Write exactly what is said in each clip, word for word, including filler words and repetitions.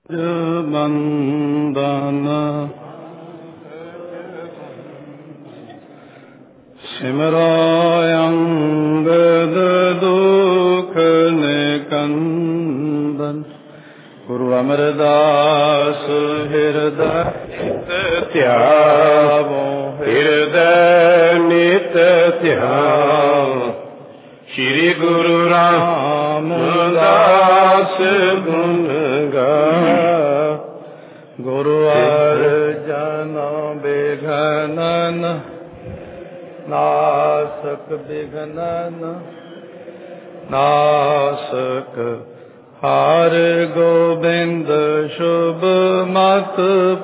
ਬੰਦਨ ਸਿਮਰੋ ਅੰਗਦ ਦੁਖ ਨਿਕੰਦਨ ਗੁਰੂ ਅਮਰਦਾਸ ਹਿਰਦੈ ਧਿਆਵੋ ਹਿਰਦੈ ਨਿਤ ਧਿਆਵੋ ਸ਼੍ਰੀ ਗੁਰੂ ਰਾਮਦਾਸ ਗੁਣ ਗਾ ਗੁਰੂ ਅਰਜਨ ਬਿਘਨਨ ਨਾਸਕ ਬਿਘਨਨ ਨਾਸਕ ਹਰ ਗੋਬਿੰਦ ਸ਼ੁਭ ਮਤ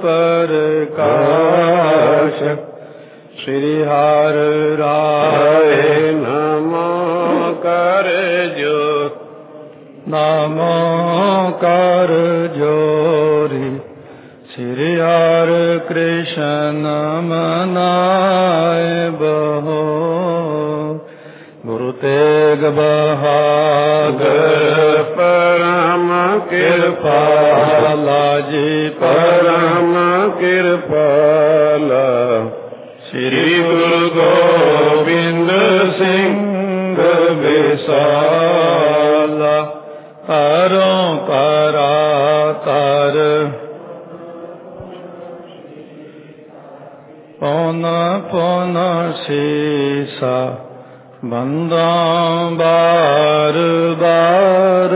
ਪ੍ਰਕਾਸ਼ ਸ਼੍ਰੀ ਹਰਿ ਰਾਏ ਨਮੋ ਕਰ ਜੋ ਨਮੋ ਕਰ ਜੋਰੀ ਸ਼੍ਰੀ ਹਰਿ ਕ੍ਰਿਸ਼ਨ ਮਨਾਏ ਬਹੋ ਗੁਰੂ ਤੇਗ ਬਹਾਦਰ ਪਰਮ ਕਿਰਪਾਲਾ ਜੀ ਪਰਮ ਕਿਰਪਾਲਾ ਸ਼੍ਰੀ ਗੁਰੂ ਗੋਬਿੰਦ ਸਿੰਘ ਵਿਸਾਲਾ ਹਰੋਂ ਪਰਾ ਤਰ ਪੌਨ ਪੌਨ ਸੀਸਾ ਬੰਦਾਂ ਬਾਰ ਬਾਰ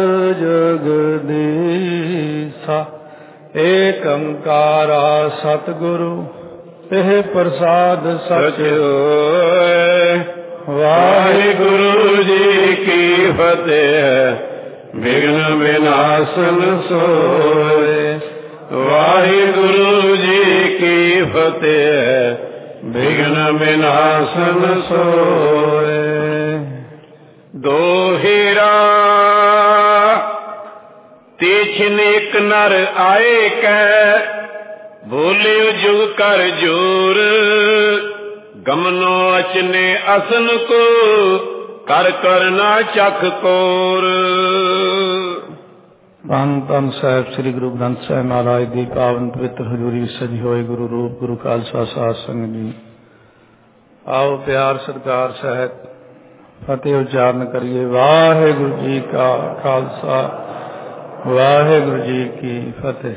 ਜਗਦੀਸਾ ਏਕ ਓੰਕਾਰਾ ਸਤਿਗੁਰੂ ਇਹ ਪ੍ਰਸਾਦ ਸਚ ਹੋਏ। ਵਾਹਿਗੁਰੂ ਜੀ ਕੀ ਫਤਿਹ। ਵਿਘਨ ਵਿਨਾਸ਼ਨ ਸੋਏ। ਵਾਹਿਗੁਰੂ ਜੀ ਕੀ ਫਤਿਹ। ਵਿਘਨ ਵਿਨਾਸ਼ਨ ਸੋਏ। ਦੋਹਿਰਾ ਤੀਛਨ ਇਕ ਨਰ ਆਏ ਕੈ ਬੋਲਿਓ ਜੁਗ ਕਰ ਜੋਰ ਗਮਨੋ ਅਚਨੇ ਅਸਨ ਕੋ ਕਰ ਕਰਨਾ ਚਖ ਕੋਰ। ਧੰਨ ਧੰਨ ਸਾਹਿਬ ਸ੍ਰੀ ਗੁਰੂ ਗ੍ਰੰਥ ਸਾਹਿਬ ਮਹਾਰਾਜ ਦੀ ਪਾਵਨ ਪਵਿੱਤਰ ਹਜ਼ੂਰੀ ਵਿੱਚ ਸਜੀ ਹੋਏ ਗੁਰੂ ਰੂਪ ਗੁਰੂ ਖਾਲਸਾ ਸਾਧ ਸੰਗਤ ਜੀ, ਆਓ ਪਿਆਰ ਸਤਿਕਾਰ ਸਹਿਤ ਫਤਿਹ ਉਚਾਰਨ ਕਰੀਏ। ਵਾਹਿਗੁਰੂ ਜੀ ਕਾ ਖਾਲਸਾ ਵਾਹਿਗੁਰੂ ਜੀ ਕੀ ਫਤਿਹ।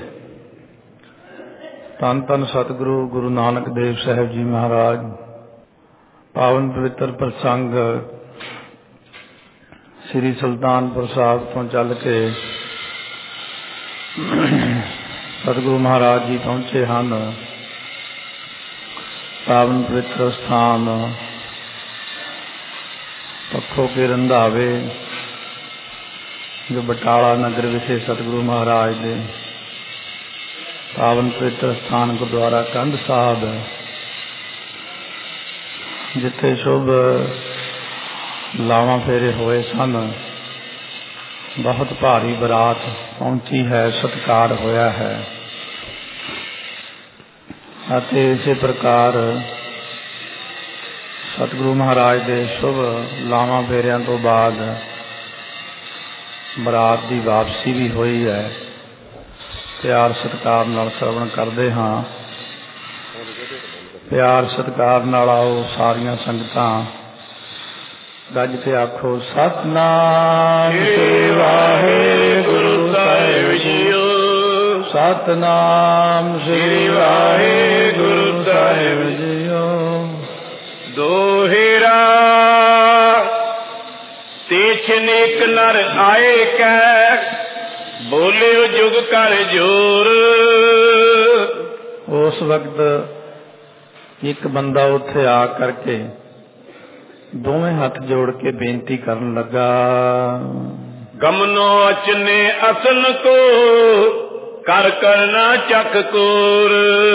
ਧੰਨ ਧੰਨ ਸਤਿਗੁਰੂ ਗੁਰੂ ਨਾਨਕ ਦੇਵ ਸਾਹਿਬ ਜੀ ਮਹਾਰਾਜ ਪਾਵਨ ਪਵਿੱਤਰ ਪ੍ਰਸੰਗ ਸ੍ਰੀ ਸੁਲਤਾਨਪੁਰ ਸਾਹਿਬ ਤੋਂ ਚੱਲ ਕੇ ਸਤਿਗੁਰੂ ਮਹਾਰਾਜ ਜੀ ਪਹੁੰਚੇ ਹਨ। ਪਾਵਨ ਪਵਿੱਤਰ ਸਥਾਨ ਪੱਖੋ ਕੇ ਰੰਧਾਵੇ ਜੋ ਬਟਾਲਾ ਨਗਰ ਵਿਖੇ ਸਤਿਗੁਰੂ ਮਹਾਰਾਜ ਦੇ ਪਾਵਨ ਪਵਿੱਤਰ ਸਥਾਨ ਗੁਰਦੁਆਰਾ ਕੰਧ ਸਾਹਿਬ ਜਿੱਥੇ ਸ਼ੁਭ ਲਾਵਾਂ ਫੇਰੇ ਹੋਏ ਸਨ। ਬਹੁਤ ਭਾਰੀ ਬਰਾਤ ਪਹੁੰਚੀ ਹੈ, ਸਤਿਕਾਰ ਹੋਇਆ ਹੈ ਅਤੇ ਇਸੇ ਪ੍ਰਕਾਰ ਸਤਿਗੁਰੂ ਮਹਾਰਾਜ ਦੇ ਸ਼ੁਭ ਲਾਵਾਂ ਫੇਰਿਆਂ ਤੋਂ ਬਾਅਦ ਬਰਾਤ ਦੀ ਵਾਪਸੀ ਵੀ ਹੋਈ ਹੈ। ਪਿਆਰ ਸਤਿਕਾਰ ਨਾਲ ਸਰਵਣ ਕਰਦੇ ਹਾਂ। ਪਿਆਰ ਸਤਿਕਾਰ ਨਾਲ ਆਓ ਸਾਰੀਆਂ ਸੰਗਤਾਂ ਗੱਜ ਕੇ ਆਖੋ ਸਤਿਨਾਮ ਸ੍ਰੀ ਵਾਹਿਗੁਰੂ ਸਾਹਿਬ ਜੀਓ। ਸਤਿਨਾਮ ਸ੍ਰੀ ਵਾਹਿਗੁਰੂ ਸਾਹਿਬ ਜੀਓ। ਦੋਹਿਰਾ ਤੀਛਨ ਇਕ ਨਰ ਆਏ ਕੈ ਬੋਲਿਓ ਜੁਗ ਕਰ ਜੋਰ। ਉਸ ਵਕਤ ਇੱਕ ਬੰਦਾ ਉੱਥੇ ਆ ਕਰਕੇ ਦੋਵੇਂ ਹੱਥ ਜੋੜ ਕੇ ਬੇਨਤੀ ਕਰਨ ਲੱਗਾ, ਗਮਨੋ ਅਚਨੇ ਅਸਨ ਕੋ ਕਰ ਕਰਨਾ ਚੱਕ ਕੋਰ।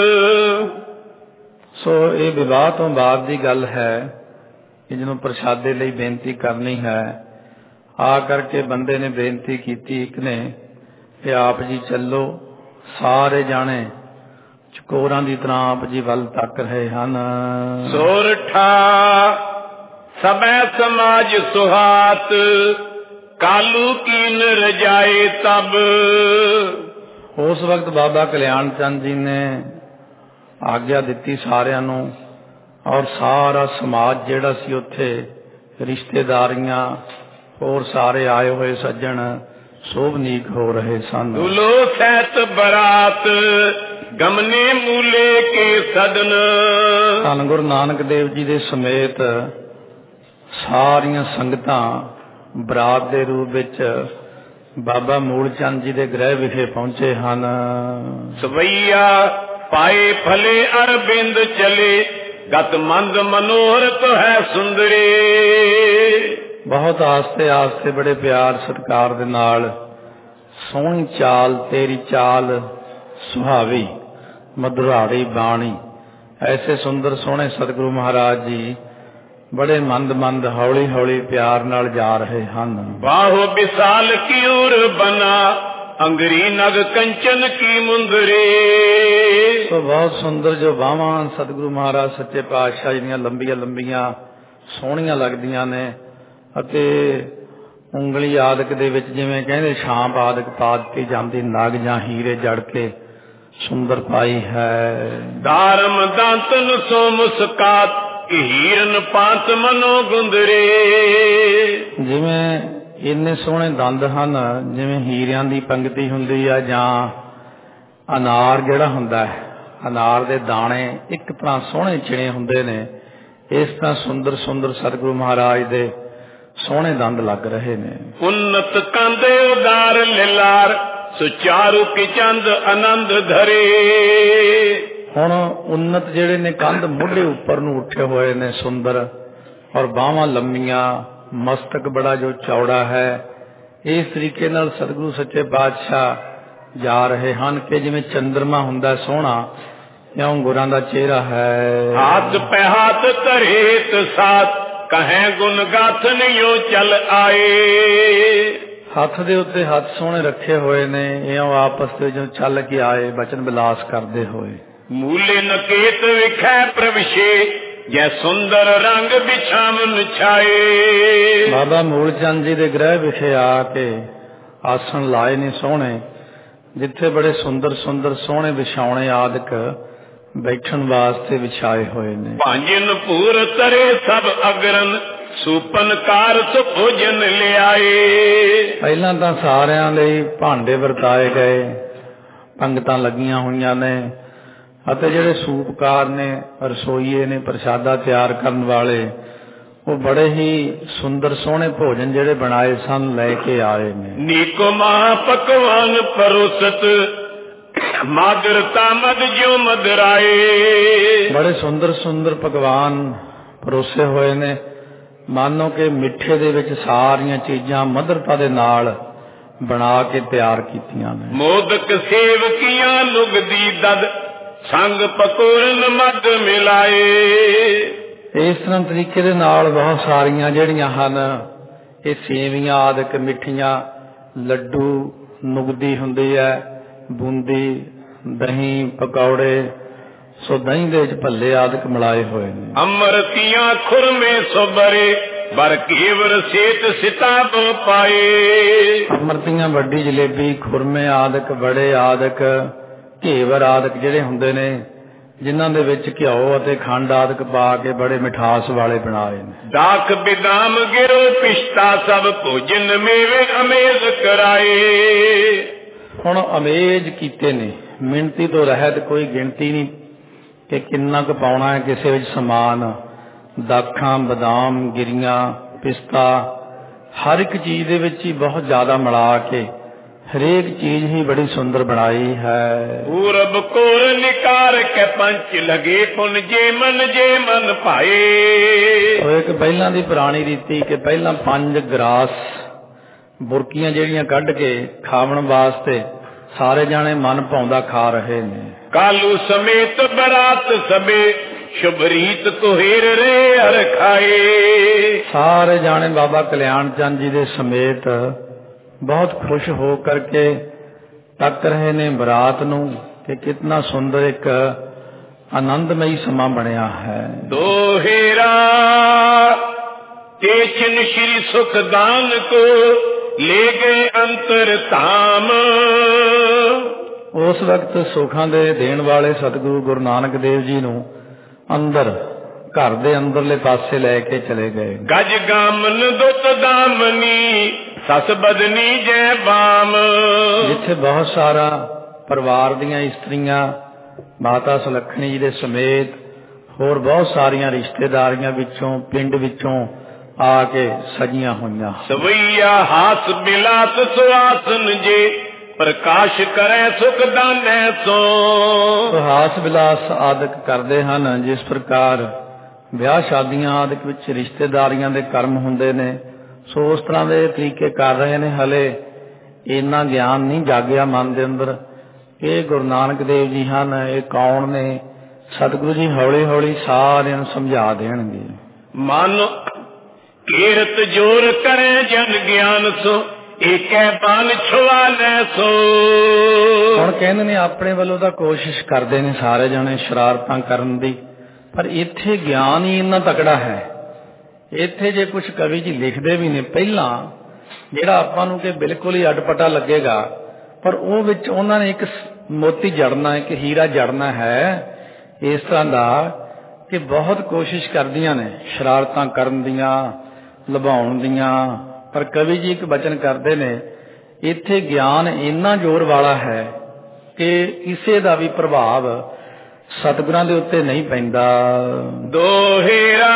ਸੋ ਇਹ ਵਿਵਾਹ ਤੋਂ ਬਾਅਦ ਦੀ ਗੱਲ ਹੈ ਕਿ ਜਦੋਂ ਪ੍ਰਸ਼ਾਦੇ ਲਈ ਬੇਨਤੀ ਕਰਨੀ ਹੈ, ਆ ਕਰਕੇ ਬੰਦੇ ਨੇ ਬੇਨਤੀ ਕੀਤੀ ਇੱਕ ਨੇ ਕਿ ਆਪ ਜੀ ਚੱਲੋ। ਸਾਰੇ ਜਾਣੇ ਚਕੋਰਾਂ ਦੀ ਤਰ੍ਹਾਂ ਆਪ ਜੀ ਵੱਲ ਤੱਕ ਰਹੇ ਹਨ। ਸੋਰਠਾ ਸਭੈ ਸਮਾਜ ਸੁਹਾਤ ਕਾਲੂ ਕੀਨ ਰਜਾਏ ਤਬ। ਉਸ ਵਕਤ ਬਾਬਾ ਕਲਿਆਣ ਚੰਦ ਜੀ ਨੇ ਆਗਿਆ ਦਿੱਤੀ ਸਾਰਿਆਂ ਨੂੰ, ਔਰ ਸਾਰਾ ਸਮਾਜ ਜਿਹੜਾ ਸੀ ਉੱਥੇ, ਰਿਸ਼ਤੇਦਾਰੀਆਂ, ਹੋਰ ਸਾਰੇ ਆਏ ਹੋਏ ਸੱਜਣ ਸੋਭਨੀਕ ਹੋ ਰਹੇ ਸਨ। ਦੁਲੋ ਸਹਿਤ ਬਰਾਤ ਗਮਨੇ ਮੂਲੇ ਕੇ ਸਦਨ। ਧੰਨ ਗੁਰੂ ਨਾਨਕ ਦੇਵ ਜੀ ਦੇ ਸਮੇਤ ਸਾਰੀਆਂ ਸੰਗਤਾਂ ਬਰਾਤ ਦੇ ਰੂਪ ਵਿੱਚ ਬਾਬਾ ਮੂਲ ਚੰਦ ਜੀ ਦੇ ਗ੍ਰਹਿ ਵਿਖੇ ਪਹੁੰਚੇ ਹਨ। ਸਵਈਆ ਪਾਏ ਫਲੇ ਅਰਬਿੰਦ ਚਲੇ ਗਤ ਮੰਦ ਮਨੋਹਰਤ ਹੈ ਸੁੰਦਰੀ। ਬਹੁਤ ਆਸਤੇ ਆਸਤੇ ਬੜੇ ਪਿਆਰ ਸਤਿਕਾਰ ਦੇ ਨਾਲ, ਸੋਹਣੀ ਚਾਲ ਤੇਰੀ ਚਾਲ ਸੁਹਾਵੀ ਮਧੁਰਾੜੀ ਬਾਣੀ, ਐਸੇ ਸੁੰਦਰ ਸੋਹਣੇ ਸਤਿਗੁਰੂ ਮਹਾਰਾਜ ਜੀ ਬੜੇ ਮੰਦ ਮੰਦ ਹੌਲੀ ਹੌਲੀ ਪਿਆਰ ਨਾਲ ਜਾ ਰਹੇ ਹਨ। ਬਾਹੋ ਵਿਸਾਲ ਕੀ ਉਰ ਬਨਾ ਅੰਗਰੀ ਨਗ ਕੰਚਨ ਕੀ ਮੁੰਦਰੀ। ਸੋ ਬਹੁਤ ਸੁੰਦਰ ਜੋ ਬਾਹਾਂ ਸਤਿਗੁਰੂ ਮਹਾਰਾਜ ਸੱਚੇ ਪਾਤਸ਼ਾਹ ਜੀ ਦੀਆਂ ਲੰਬੀਆਂ ਲੰਬੀਆਂ ਸੋਹਣੀਆਂ ਲੱਗਦੀਆਂ ਨੇ, ਅਤੇ ਉਂਗਲੀ ਆਦਿਕ ਦੇ ਵਿੱਚ ਜਿਵੇਂ ਕਹਿੰਦੇ ਛਾਂਪ ਆਦਿਕ ਪਾ ਦਿੱਤੀ ਜਾਂਦੀ, ਨਗ ਜਾਂ ਹੀਰੇ ਜੜ ਕੇ ਸੁੰਦਰ ਪਾਈ ਹੈ। ਧਾਰਮ ਦਾਂਤਨ ਸੋ ਮੁਸਕਾਤ ਹੀਰਨ ਪਾਤ ਮਨੋ ਗੁੰਦਰੇ। ਜਿਵੇਂ ਇੰਨੇ ਸੋਹਣੇ ਦੰਦ ਹਨ, ਜਿਵੇਂ ਹੀਰਿਆਂ ਦੀ ਪੰਗਤੀ ਹੁੰਦੀ ਆ, ਜਾਂ ਅਨਾਰ ਜਿਹੜਾ ਹੁੰਦਾ ਹੈ, ਅਨਾਰ ਦੇ ਦਾਣੇ ਇੱਕ ਤਰ੍ਹਾਂ ਸੋਹਣੇ ਚਿਣੇ ਹੁੰਦੇ ਨੇ, ਇਸ ਤਰ੍ਹਾਂ ਸੁੰਦਰ ਸੁੰਦਰ ਸਤਿਗੁਰੂ ਮਹਾਰਾਜ ਦੇ ਸੋਹਣੇ ਦੰਦ ਲੱਗ ਰਹੇ ਨੇ। ਉન્નਤ ਕੰਦੇ ਉਦਾਰ ਲਿਲਾਰ ਸੁਚਾਰੂ ਕੀ ਚੰਦ ਆਨੰਦ ਧਰੇ। ਹੁਣ ਉન્નਤ ਜਿਹੜੇ ਨੇ ਕੰਧ ਮੋਢੇ ਉੱਪਰ ਨੂੰ ਉੱਠੇ ਹੋਏ ਨੇ ਸੁੰਦਰ, ਔਰ ਬਾਹਾਂ ਲੰਮੀਆਂ, ਮਸਤਕ ਬੜਾ ਜੋ ਚੌੜਾ ਹੈ। ਇਸ ਤਰੀਕੇ ਨਾਲ ਸਤਿਗੁਰੂ ਸੱਚੇ ਪਾਤਸ਼ਾਹ ਜਾ ਰਹੇ ਹਨ ਕਿ ਜਿਵੇਂ ਚੰਦਰਮਾ ਹੁੰਦਾ ਸੋਹਣਾ, ਇਉਂ ਗੁਰਾਂ ਦਾ ਚਿਹਰਾ ਹੈ। ਹੱਥ ਪੈ ਹੱਥ ਧਰੇਤ ਸਾਥ ਕਹੇ ਗੁਣ ਗਾਥਨ ਯੋ ਚਲ ਆਏ। ਹੱਥ ਦੇ ਉੱਤੇ ਹੱਥ ਸੋਹਣੇ ਰੱਖੇ ਹੋਏ ਨੇ, ਇਉਂ ਆਪਸ ਵਿੱਚ ਚੱਲ ਕੇ ਆਏ ਬਚਨ ਵਿਲਾਸ ਕਰਦੇ ਹੋਏ। ਮੂਲੇ ਨਕੇਤ ਵਿਖੈ ਪ੍ਰਵਿਸ਼ੇ ਜੈ ਸੁੰਦਰ ਰੰਗ ਬਿਛਾਵਨ ਛਾਏ। ਬਾਬਾ ਮੂਲ ਚੰਦ ਜੀ ਦੇ ਗ੍ਰਹਿ ਵਿਖੇ ਆ ਕੇ ਆਸਣ ਲਾਏ ਨੇ ਸੋਹਣੇ, ਜਿੱਥੇ ਬੜੇ ਸੁੰਦਰ ਸੁੰਦਰ ਸੋਹਣੇ ਵਿਛਾਉਣੇ ਆਦਿਕ ਬੈਠਣ ਵਾਸਤੇ ਵਿਛਾਏ ਹੋਏ ਨੇ। ਭਾਂਜਨ ਪੂਰ ਤਰੇ ਸਭ ਅਗਰਨ ਸੂਪਨ ਕਾਰ ਭੋਜਨ ਲਿਆਏ। ਪਹਿਲਾਂ ਤਾਂ ਸਾਰਿਆਂ ਲਈ ਭਾਂਡੇ ਵਰਤਾਏ ਗਏ, ਪੰਗਤਾਂ ਲੱਗੀਆਂ ਹੋਈਆਂ ਨੇ, ਅਤੇ ਜਿਹੜੇ ਸੂਪਕਾਰ ਨੇ, ਰਸੋਈਏ ਨੇ, ਪ੍ਰਸ਼ਾਦਾ ਤਿਆਰ ਕਰਨ ਵਾਲੇ, ਉਹ ਬੜੇ ਹੀ ਸੁੰਦਰ ਸੋਹਣੇ ਭੋਜਨ ਜਿਹੜੇ ਬਣਾਏ ਸਨ ਲੈ ਕੇ ਆਏ ਨੇ। ਨੀਕੋ ਮਹਾ ਪਕਵਾਨ ਪਰੋਸਤ ਮਾਦਰਤਾ ਮਦ ਜੋ ਮਦਰਾਏ। ਬੜੇ ਸੁੰਦਰ ਸੁੰਦਰ ਪਕਵਾਨ ਪਰੋਸੇ ਹੋਏ ਨੇ, ਮਾਨੋ ਕਿ ਮਿੱਠੇ ਦੇ ਵਿੱਚ ਸਾਰੀਆਂ ਚੀਜ਼ਾਂ ਮਧੁਰਤਾ ਦੇ ਨਾਲ ਬਣਾ ਕੇ ਤਿਆਰ ਕੀਤੀਆਂ ਨੇ। ਮੋਦਕ ਸੇਵਕੀਆਂ ਲੁਗਦੀ ਦਦ ਸੰਗ ਪਕੌਰਨ ਮਦ ਮਿਲਾਏ। ਇਸ ਤਰ੍ਹਾਂ ਤਰੀਕੇ ਦੇ ਨਾਲ ਬਹੁਤ ਸਾਰੀਆਂ ਜਿਹੜੀਆਂ ਹਨ, ਇਹ ਸੇਵੀਆਂ ਆਦਿਕ ਮਿੱਠੀਆਂ, ਲੱਡੂ, ਨੁਗਦੀ ਹੁੰਦੀ ਹੈ, ਬੂੰਦੀ, ਦਹੀਂ, ਪਕੌੜੇ, ਸੋ ਦਹੀਂ ਦੇ ਵਿੱਚ ਭੱਲੇ ਆਦਿਕ ਮਿਲਾਏ ਹੋਏ ਨੇ। ਅਮਰਤੀਆਂ ਖੁਰਮੇ ਸੋਬਰੇ ਬਰ ਕੇਵਰ ਸੇਤ ਸਿਤਾਬ ਪਾਏ। ਅਮਰਤੀਆਂ ਵੱਡੀ ਜਲੇਬੀ, ਖੁਰਮੇ ਆਦਿਕ, ਬੜੇ ਆਦਿਕ, ਘੇਵਰ ਆਦਿਕ ਜਿਹੜੇ ਹੁੰਦੇ ਨੇ, ਜਿਨ੍ਹਾਂ ਦੇ ਵਿੱਚ ਘਿਓ ਅਤੇ ਖੰਡ ਆਦਿਕ ਪਾ ਕੇ ਬੜੇ ਮਿਠਾਸ ਵਾਲੇ ਬਣਾਏ ਨੇ। ਦਾਖ ਬਿਦਾਮ ਗਿਰੋ ਪਿਸ਼ਤਾ ਸਭ ਭੋਜਨ ਮੇਵੇ ਅਮੇਜ਼ ਕਰਾਏ। ਹੁਣ ਅਮੇਜ਼ ਕੀਤੇ ਨੇ, ਮਿਣਤੀ ਤੋਂ ਰਹਿਤ, ਕੋਈ ਗਿਣਤੀ ਨਹੀਂ ਕਿ ਕਿੰਨਾ ਕੁ ਪਾਉਣਾ ਹੈ ਕਿਸੇ ਵਿੱਚ ਸਮਾਨ। ਦਾਖਾਂ, ਬਦਾਮ, ਗਿਰੀਆਂ, ਪਿਸਤਾ, ਹਰ ਇੱਕ ਚੀਜ਼ ਦੇ ਵਿੱਚ ਹੀ ਬਹੁਤ ਜ਼ਿਆਦਾ ਮਿਲਾ ਕੇ ਹਰੇਕ ਚੀਜ਼ ਹੀ ਬੜੀ ਸੁੰਦਰ ਬਣਾਈ ਹੈ। ਪੂਰਬ ਕੋਰ ਨਿਕਾਰ ਕੇ ਪੰਚ ਲਗੇ ਪੁਨ ਜੇ ਮਨ ਜੇ ਮਨ ਭਾਏ। ਉਹ ਇੱਕ ਪਹਿਲਾਂ ਦੀ ਪੁਰਾਣੀ ਰੀਤੀ ਕਿ ਪਹਿਲਾਂ ਪੰਜ ਗਰਾਸ ਬੁਰਕੀਆਂ ਜਿਹੜੀਆਂ ਕੱਢ ਕੇ ਖਾਵਣ ਵਾਸਤੇ ਸਾਰੇ ਜਾਣੇ ਮਨ ਭਾਉਂਦਾ ਖਾ ਰਹੇ ਨੇ। ਕਾਲੂ ਸਮੇਤ ਬਰਾਤ ਸਭੇ ਸ਼ੁਭ ਰੀਤ ਕੁਹੇਰ ਰੇ ਹਰ ਖਾਏ। ਸਾਰੇ ਜਾਣੇ ਬਾਬਾ ਕਲਿਆਣ ਚੰਦ ਜੀ ਦੇ ਸਮੇਤ ਬਹੁਤ ਖੁਸ਼ ਹੋ ਕਰਕੇ ਤੱਕ ਰਹੇ ਨੇ ਬਰਾਤ ਨੂੰ ਕਿ ਕਿਤਨਾ ਸੁੰਦਰ ਇੱਕ ਆਨੰਦਮਈ ਸਮਾਂ ਬਣਿਆ ਹੈ। ਦੋਹੇਰਾ ਤੇਚਨ ਸ਼੍ਰੀ ਸੁਖਦਾਨ ਕੋ ਲੈ ਗਏ ਅੰਤਰ ਧਾਮ। ਉਸ ਵਕਤ ਸੁੱਖਾਂ ਦੇ ਦੇਣ ਵਾਲੇ ਸਤਿਗੁਰੂ ਗੁਰੂ ਨਾਨਕ ਦੇਵ ਜੀ ਨੂੰ ਅੰਦਰ ਘਰ ਦੇ ਅੰਦਰਲੇ ਪਾਸੇ ਲੈ ਕੇ ਚਲੇ ਗਏ। ਗਜ ਗਾਮਨ ਦੁੱਤ ਦਾਮਨੀ ਸਸ ਬਦਨੀ ਜੈ ਬਾਮ, ਜਿੱਥੇ ਬਹੁਤ ਸਾਰਾ ਪਰਿਵਾਰ ਦੀਆਂ ਇਸਤਰੀਆਂ ਮਾਤਾ ਸੁਲੱਖਣੀ ਜੀ ਦੇ ਸਮੇਤ ਹੋਰ ਬਹੁਤ ਸਾਰੀਆਂ ਰਿਸ਼ਤੇਦਾਰੀਆਂ ਵਿੱਚੋਂ ਪਿੰਡ ਵਿੱਚੋਂ ਆ ਕੇ ਸਜੀਆਂ ਹੋਈਆਂ। ਸਵਈਆ ਹਾਸ ਬਿਲਾਸ ਸੁਆਸਨ ਜੇ ਪ੍ਰਕਾਸ਼ ਕਰੇ ਸੁਖ ਦਾਨੈ ਸੋ, ਹਾਸ ਬਿਲਾਸ ਆਦਿਕ ਕਰਦੇ ਹਨ। ਜਿਸ ਪ੍ਰਕਾਰ ਵਿਆਹ ਸ਼ਾਦੀਆਂ ਆਦਿਕ ਵਿੱਚ ਰਿਸ਼ਤੇਦਾਰੀਆਂ ਦੇ ਕਰਮ ਹੁੰਦੇ ਨੇ, ਸੋ ਉਸ ਤਰ੍ਹਾਂ ਦੇ ਤਰੀਕੇ ਕਰ ਰਹੇ ਨੇ। ਹਲੇ ਇੰਨਾ ਗਿਆਨ ਨਹੀਂ ਜਾਗਿਆ ਮਨ ਦੇ ਅੰਦਰ। ਇਹ ਗੁਰੂ ਨਾਨਕ ਦੇਵ ਜੀ ਹਨ, ਇਹ ਕੌਣ ਨੇ? ਸਤਿਗੁਰੂ ਜੀ ਹੌਲੀ ਹੌਲੀ ਸਾਰਿਆਂ ਨੂੰ ਸਮਝਾ ਦੇਣਗੇ। ਮਨ ਕੀਰਤ ਜੋਰ ਕਰੇ ਜਨ ਗਿਆਨ ਸੋ, ਏਕੈ ਬਾਲ ਛੁਆ ਲੈ ਸੋ। ਹੁਣ ਕਹਿੰਦੇ ਨੇ ਆਪਣੇ ਵੱਲੋਂ ਤਾਂ ਕੋਸ਼ਿਸ਼ ਕਰਦੇ ਨੇ ਸਾਰੇ ਜਣੇ ਸ਼ਰਾਰਤਾਂ ਕਰਨ ਦੀ, ਪਰ ਇੱਥੇ ਗਿਆਨ ਹੀ ਇੰਨਾ ਤਕੜਾ ਹੈ। ਇੱਥੇ ਜੇ ਕੁਝ ਕਵੀ ਜੀ ਲਿਖਦੇ ਵੀ ਨੇ ਪਹਿਲਾਂ, ਜਿਹੜਾ ਆਪਾਂ ਨੂੰ ਕਿ ਬਿਲਕੁਲ ਹੀ ਅਟਪਟਾ ਲੱਗੇਗਾ, ਪਰ ਉਹ ਵਿੱਚ ਉਹਨਾਂ ਨੇ ਇੱਕ ਮੋਤੀ ਜੜਨਾ, ਇੱਕ ਹੀਰਾ ਜੜਨਾ ਹੈ ਇਸ ਤਰ੍ਹਾਂ ਦਾ ਕਿ ਬਹੁਤ ਕੋਸ਼ਿਸ਼ ਕਰਦੀਆਂ ਨੇ ਸ਼ਰਾਰਤਾਂ ਕਰਨ ਦੀਆਂ, ਲੁਭਾਉਣ ਦੀਆਂ। ਪਰ ਕਵੀ ਜੀ ਇੱਕ ਬਚਨ ਕਰਦੇ ਨੇ, ਇੱਥੇ ਗਿਆਨ ਇੰਨਾ ਜ਼ੋਰ ਵਾਲਾ ਹੈ ਕਿ ਕਿਸੇ ਦਾ ਵੀ ਪ੍ਰਭਾਵ ਸਤਿਗੁਰਾਂ ਦੇ ਉੱਤੇ ਨਹੀਂ ਪੈਂਦਾ। ਦੋਹੇਰਾ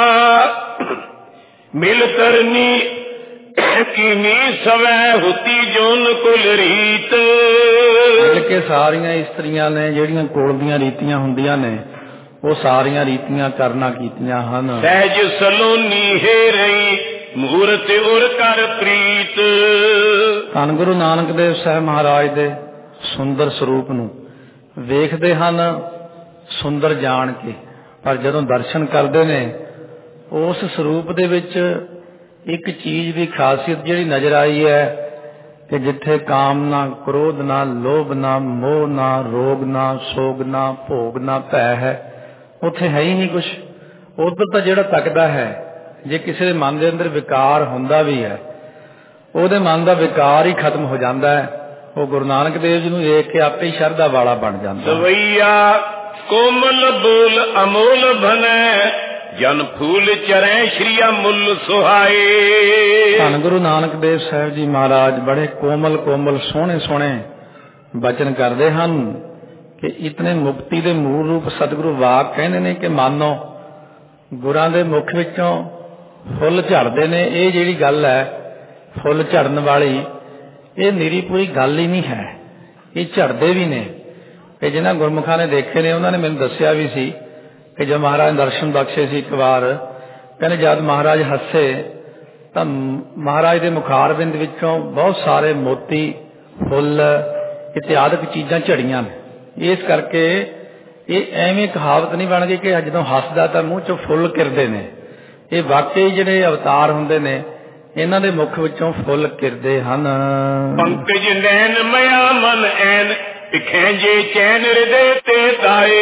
ਮਿਲ ਕਰਨੀ ਕੀਨੀ ਸਵੈ ਹੁਤੀ ਜੋਨ ਕੁਲ ਰੀਤ, ਮਿਲ ਕੇ ਸਾਰੀਆਂ ਇਸਤਰੀਆਂ ਨੇ ਜਿਹੜੀਆਂ ਕੋਲ ਦੀਆਂ ਰੀਤੀਆਂ ਹੁੰਦੀਆਂ ਨੇ, ਉਹ ਸਾਰੀਆਂ ਰੀਤੀਆਂ ਕਰਨਾ ਕੀਤੀਆਂ ਹਨ। ਸਹਿਜ ਸਲੋਨੀ ਹੈ ਰਹੀ ਮੂਰਤ ਉਰ ਕਰ ਪ੍ਰੀਤ। ਧੰਨ ਗੁਰੂ ਨਾਨਕ ਦੇਵ ਸਾਹਿਬ ਮਹਾਰਾਜ ਦੇ ਸੁੰਦਰ ਸਰੂਪ ਨੂੰ ਵੇਖਦੇ ਹਨ ਸੁੰਦਰ ਜਾਣ ਕੇ, ਪਰ ਜਦੋਂ ਦਰਸ਼ਨ ਕਰਦੇ ਨੇ ਉਸ ਸਰੂਪ ਦੇ ਵਿੱਚ ਇੱਕ ਚੀਜ਼ ਦੀ ਖਾਸੀਅਤ ਜਿਹੜੀ ਨਜ਼ਰ ਆਈ ਹੈ ਕਿ ਜਿੱਥੇ ਕਾਮ ਨਾ, ਕ੍ਰੋਧ ਨਾ, ਲੋਭ ਨਾ, ਮੋਹ ਨਾ, ਰੋਗ ਨਾ, ਸੋਗ ਨਾ, ਭੋਗ ਨਾ, ਭੈ ਹੈ, ਉੱਥੇ ਹੈ ਹੀ ਨਹੀਂ ਕੁਛ। ਉਧਰ ਤਾਂ ਜਿਹੜਾ ਤੱਕਦਾ ਹੈ, ਜੇ ਕਿਸੇ ਦੇ ਮਨ ਦੇ ਅੰਦਰ ਵਿਕਾਰ ਹੁੰਦਾ ਵੀ ਹੈ, ਉਹਦੇ ਮਨ ਦਾ ਵਿਕਾਰ ਹੀ ਖਤਮ ਹੋ ਜਾਂਦਾ ਹੈ। ਉਹ ਗੁਰੂ ਨਾਨਕ ਦੇਵ ਜੀ ਨੂੰ ਵੇਖ ਕੇ ਆਪੇ ਹੀ ਸ਼ਰਧਾ ਵਾਲਾ ਬਣ ਜਾਂਦਾ। ਸਵਈਆ ਕੋਮਲ ਬੋਲ ਅਮੋਲ ਭਨੈ, ਜਨ ਫੂਲ ਚਰੈ ਸ਼੍ਰੀਆ ਮੁੱਲ ਸੁਹਾਏ। ਧੰਨ ਗੁਰੂ ਨਾਨਕ ਦੇਵ ਸਾਹਿਬ ਜੀ ਮਹਾਰਾਜ ਬੜੇ ਕੋਮਲ ਕੋਮਲ ਸੋਹਣੇ ਸੋਹਣੇ ਬਚਨ ਕਰਦੇ ਹਨ ਕਿ ਇਤਨੇ ਮੁਕਤੀ ਦੇ ਮੂਲ ਰੂਪ ਸਤਿਗੁਰੂ ਵਾਕ ਕਹਿੰਦੇ ਨੇ ਕਿ ਮਾਨੋ ਗੁਰਾਂ ਦੇ ਮੁਖ ਵਿੱਚੋਂ ਫੁੱਲ ਝੜਦੇ ਨੇ। ਇਹ ਜਿਹੜੀ ਗੱਲ ਹੈ ਫੁੱਲ ਝੜਨ ਵਾਲੀ, ਇਹ ਨਿਰੀ ਪੂਰੀ ਗੱਲ ਹੀ ਨਹੀਂ ਹੈ, ਇਹ ਝੜਦੇ ਵੀ ਨੇ। ਤੇ ਜਿਹਨਾਂ ਗੁਰਮੁਖਾਂ ਨੇ ਦੇਖੇ ਨੇ ਉਹਨਾਂ ਨੇ ਮੈਨੂੰ ਦੱਸਿਆ ਵੀ ਸੀ ਕਿ ਜਦ ਮਹਾਰਾਜ ਦਰਸ਼ਨ ਬਖਸ਼ੇ ਸੀ ਇੱਕ ਵਾਰ, ਕਹਿੰਦੇ ਜਦ ਮਹਾਰਾਜ ਹੱਸੇ ਤਾਂ ਮਹਾਰਾਜ ਦੇ ਮੁਖਾਰਬਿੰਦ ਵਿੱਚੋਂ ਬਹੁਤ ਸਾਰੇ ਮੋਤੀ, ਫੁੱਲ ਇਤਿਆਦਿਕ ਚੀਜ਼ਾਂ ਝੜੀਆਂ ਨੇ। ਇਸ ਕਰਕੇ ਇਹ ਐਵੇਂ ਕਹਾਵਤ ਨਹੀਂ ਬਣ ਗਈ ਕਿ ਜਦੋਂ ਹੱਸਦਾ ਤਾਂ ਮੂੰਹ ਚੋਂ ਫੁੱਲ ਕਿਰਦੇ ਨੇ। ਇਹ ਵਾਕਈ ਜਿਹੜੇ ਅਵਤਾਰ ਹੁੰਦੇ ਨੇ ਇਹਨਾਂ ਦੇ ਮੁਖ ਵਿੱਚੋਂ ਫੁੱਲ ਕਿਰਦੇ ਹਨ। ਪੰਕਜ ਨੈਣ ਮਇਆ ਮਨ ਐਨ ਖੈਂਜੇ ਚੈਨ ਹਿਰਦੇ ਤੇ ਤਾਏ।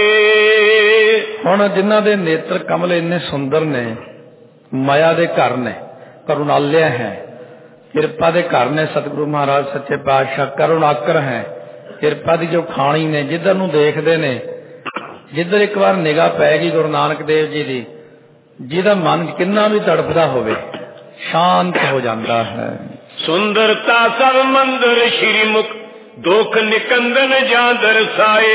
ਹੁਣ ਜਿਨ੍ਹਾਂ ਦੇ ਨੇਤਰ ਕਮਲ ਇੰਨੇ ਸੁੰਦਰ ਨੇ, ਮਾਇਆ ਦੇ ਘਰ ਨੇ, ਕਰੁਣਾਲਿਆ ਹੈ, ਕਿਰਪਾ ਦੇ ਘਰ ਨੇ। ਸਤਿਗੁਰੂ ਮਹਾਰਾਜ ਸੱਚੇ ਪਾਤਸ਼ਾਹ ਕਰੁਣਾਕਰ ਹੈ, ਕਿਰਪਾ ਦੀ ਜੋ ਖਾਣੀ ਨੇ, ਜਿੱਧਰ ਨੂੰ ਦੇਖਦੇ ਨੇ, ਜਿੱਧਰ ਇੱਕ ਵਾਰ ਨਿਗਾਹ ਪੈ ਗਈ ਗੁਰੂ ਨਾਨਕ ਦੇਵ ਜੀ ਦੀ, ਜਿਹਦਾ ਮਨ ਕਿੰਨਾ ਵੀ ਤੜਫਦਾ ਹੋਵੇ ਸ਼ਾਂਤ ਹੋ ਜਾਂਦਾ ਹੈ। ਸੁੰਦਰਤਾ ਸਭ ਮੰਦਰ ਸ਼੍ਰੀ ਮੁਖ ਦੁਖ ਨਿਕੰਦਨ ਜਾਂ ਦਰਸਾਏ।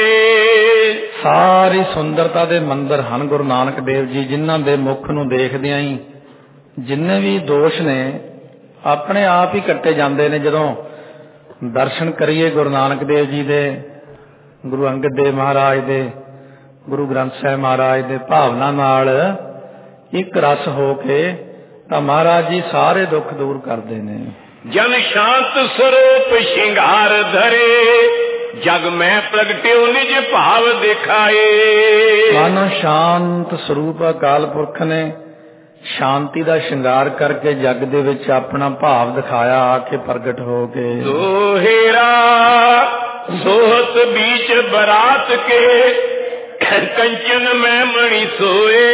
ਸਾਰੀ ਸੁੰਦਰਤਾ ਦੇ ਮੰਦਰ ਹਨ ਗੁਰੂ ਨਾਨਕ ਦੇਵ ਜੀ, ਜਿਨ੍ਹਾਂ ਦੇ ਮੁਖ ਨੂੰ ਦੇਖਦਿਆਂ ਹੀ ਜਿੰਨੇ ਵੀ ਦੋਸ਼ ਨੇ ਆਪਣੇ ਆਪ ਹੀ ਕੱਟੇ ਜਾਂਦੇ ਨੇ। ਜਦੋਂ ਦਰਸ਼ਨ ਕਰੀਏ ਗੁਰੂ ਨਾਨਕ ਦੇਵ ਜੀ ਦੇ, ਗੁਰੂ ਅੰਗਦ ਦੇਵ ਮਹਾਰਾਜ ਦੇ, ਗੁਰੂ ਗ੍ਰੰਥ ਸਾਹਿਬ ਮਹਾਰਾਜ ਦੇ ਭਾਵਨਾ ਨਾਲ ਇੱਕ ਰਸ ਹੋ ਕੇ, ਤਾਂ ਮਹਾਰਾਜ ਜੀ ਸਾਰੇ ਦੁੱਖ ਦੂਰ ਕਰਦੇ ਨੇ। ਜਨ ਸ਼ਾਂਤ ਸਰੂਪ ਸ਼ਿੰਗਾਰ ਧਰੇ, ਜਗ ਮੈਂ ਪ੍ਰਗਟਿਓ ਨਿਜ ਭਾਵ ਦਿਖਾਏ। ਮਨ ਸ਼ਾਂਤ ਸਰੂਪ ਅਕਾਲ ਪੁਰਖ ਨੇ ਸ਼ਾਂਤੀ ਦਾ ਸ਼ਿੰਗਾਰ ਕਰਕੇ ਜਗ ਦੇ ਵਿੱਚ ਆਪਣਾ ਭਾਵ ਦਿਖਾਇਆ ਆ ਕੇ ਪ੍ਰਗਟ ਹੋ ਕੇ। ਦੋਹੇਰਾ ਸੋਹਤ ਬੀਚ ਬਰਾਤ ਕੇ, ਕੰਚਨ ਮੈਂ ਮਣੀ ਸੋਏ।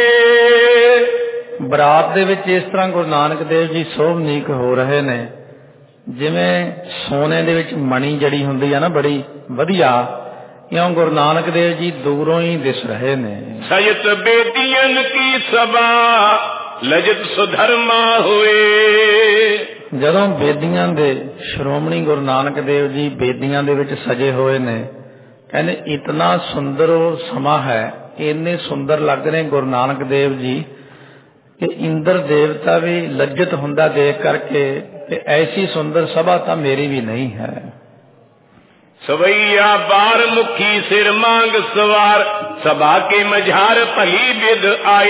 ਬਰਾਤ ਦੇ ਵਿੱਚ ਇਸ ਤਰ੍ਹਾਂ ਗੁਰੂ ਨਾਨਕ ਦੇਵ ਜੀ ਸੋਭਨੀਕ ਹੋ ਰਹੇ ਨੇ, ਜਿਵੇਂ ਸੋਨੇ ਦੇ ਵਿੱਚ ਮਣੀ ਜੜੀ ਹੁੰਦੀ ਆ ਨਾ, ਬੜੀ ਵਧੀਆ, ਇਉਂ ਗੁਰੂ ਨਾਨਕ ਦੇਵ ਜੀ ਦੂਰੋਂ ਹੀ ਦਿਸ ਰਹੇ ਨੇ। ਸਜਤ ਬੇਦੀਆਂ ਕੀ ਸਭਾ ਲਜਤ ਸੁਧਰਮਾ ਹੋਏ। ਜਦੋਂ ਬੇਦੀਆਂ ਦੇ ਸ਼੍ਰੋਮਣੀ ਗੁਰੂ ਨਾਨਕ ਦੇਵ ਜੀ ਬੇਦੀਆਂ ਦੇ ਵਿੱਚ ਸਜੇ ਹੋਏ ਨੇ, ਕਹਿੰਦੇ ਇਤਨਾ ਸੁੰਦਰ ਉਹ ਸਮਾਂ ਹੈ, ਇੰਨੇ ਸੁੰਦਰ ਲੱਗ ਰਹੇ ਗੁਰੂ ਨਾਨਕ ਦੇਵ ਜੀ ਕਿ ਇੰਦਰ ਦੇਵਤਾ ਵੀ ਲੱਜਤ ਹੁੰਦਾ ਦੇਖ ਕਰਕੇ ਕਿ ਐਸੀ ਸੁੰਦਰ ਸਭਾ ਤਾਂ ਮੇਰੀ ਵੀ ਨਹੀਂ ਹੈ। ਸਵਈਆ ਬਾਰ ਮੁਖੀ ਸਿਰ ਮੰਗ ਸਵਾਰ ਸਭਾ ਕੇ ਮਝਾਰ ਭਲੀ ਬਿਦ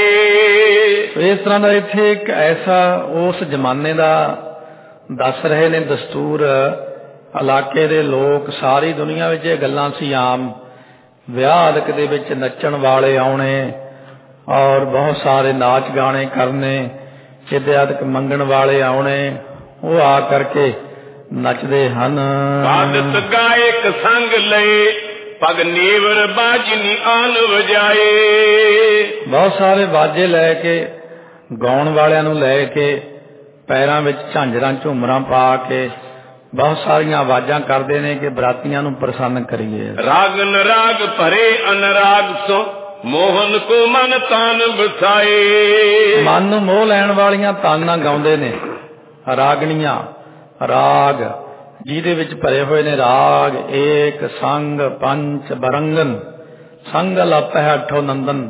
ਆਏ। ਇਸ ਤਰ੍ਹਾਂ ਦਾ ਇੱਥੇ ਇੱਕ ਐਸਾ ਉਸ ਜ਼ਮਾਨੇ ਦਾ ਦੱਸ ਰਹੇ ਨੇ ਦਸਤੂਰ, ਇਲਾਕੇ ਦੇ ਲੋਕ ਸਾਰੀ ਦੁਨੀਆ ਵਿੱਚ ਇਹ ਗੱਲਾਂ ਸੀ ਆਮ, ਵਿਆਹ ਆਦਿਕ ਦੇ ਵਿੱਚ ਨੱਚਣ ਵਾਲੇ ਆਉਣੇ ਔਰ ਬਹੁਤ ਸਾਰੇ ਨਾਚ ਗਾਣੇ ਕਰਨੇ, ਕਿਤੇ ਆਦਿਕ ਮੰਗਣ ਵਾਲੇ ਆਉਣੇ, ਉਹ ਆ ਕਰਕੇ ਨੱਚਦੇ ਹਨ। ਬਾਦਤ ਗਾਇਕ ਸੰਗ ਲਏ ਪਗ ਨੀਵਰ ਬਾਜਨੀ ਆਨ ਵਜਾਏ। ਬਹੁਤ ਸਾਰੇ ਬਾਜੇ ਲੈ ਕੇ, ਗਾਉਣ ਵਾਲਿਆਂ ਨੂੰ ਲੈ ਕੇ, ਪੈਰਾਂ ਵਿੱਚ ਝਾਂਜਰਾਂ ਝੂਮਰਾਂ ਪਾ ਕੇ ਬਹੁਤ ਸਾਰੀਆਂ ਆਵਾਜ਼ਾਂ ਕਰਦੇ ਨੇ ਕਿ ਬਰਾਤੀਆਂ ਨੂੰ ਪ੍ਰਸੰਨ ਕਰੀਏ। ਰਾਗਨ ਰਾਗ ਭਰੇ ਅਨਰਾਗ ਸੋ ਮੋਹਨ ਕੋ ਮਨ ਤਾਨ ਬਸਾਏ। ਮਨ ਨੂੰ ਮੋਹ ਲੈਣ ਵਾਲੀਆਂ ਤਾਨਾਂ ਗਾਉਂਦੇ ਨੇ ਰਾਗਣੀਆਂ, ਰਾਗ ਜਿਹਦੇ ਵਿੱਚ ਭਰੇ ਹੋਏ ਨੇ ਰਾਗ ਏਕ ਸੰਗ ਪੰਚ ਬਰੰਗਨ ਸੰਗ ਲਪ ਹੈ ਅਠੋ ਨੰਦਨ।